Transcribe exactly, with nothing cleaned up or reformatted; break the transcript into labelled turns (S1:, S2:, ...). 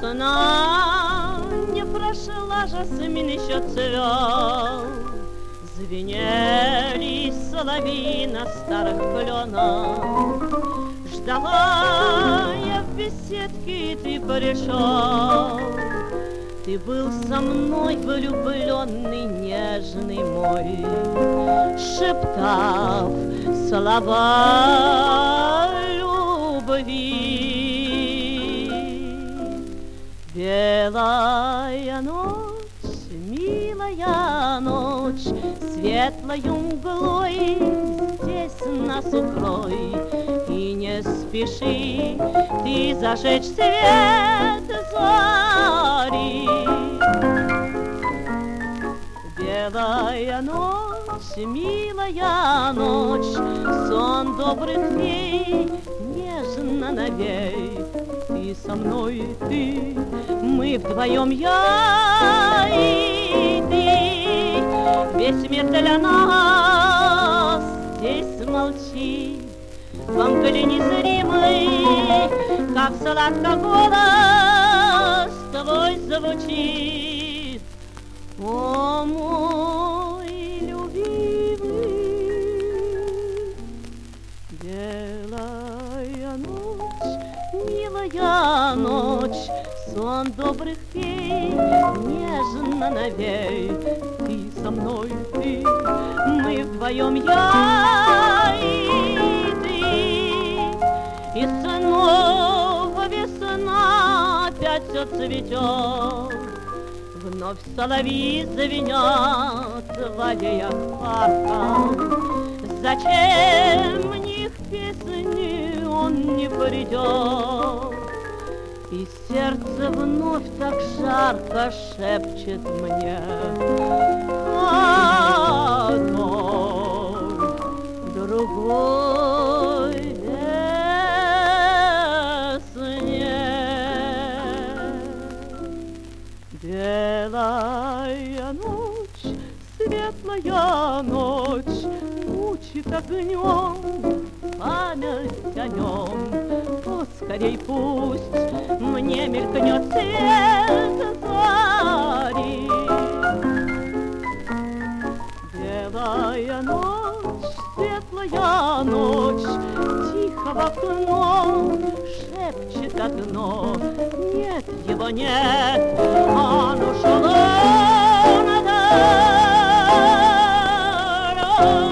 S1: Весна не прошла, жасмин еще цвел, звенели соловьи на старых кленах. Ждала я в беседке, и ты пришел. Ты был со мной, влюбленный, нежный мой, шептав слова любви. Белая ночь, милая ночь, светлою мглой здесь нас укрой. И не спеши ты зажечь свет зари. Белая ночь, милая ночь, сон добрых фей нежно навей. Ты со мной, ты, мы вдвоем, я и ты. Весь мир для нас здесь молчит, во мгле незримой, как сладко голос твой звучит. О, мой любимый, белая ночь, милая ночь, сон добрых фей нежно навей. Ты со мной, ты, мы вдвоем, я и ты. И снова весна опять все цветет, вновь соловьи звенят в аллеях парка. Зачем мне их песни, он не придет? И сердце вновь так жарко шепчет мне о той другой весне. Белая ночь, светлая ночь, мучит огнем память о нем. Поскорей пусть мне мелькнет свет зари. Белая ночь, светлая ночь, тихо в окно шепчет одно: нет его, нет, он ушел надо.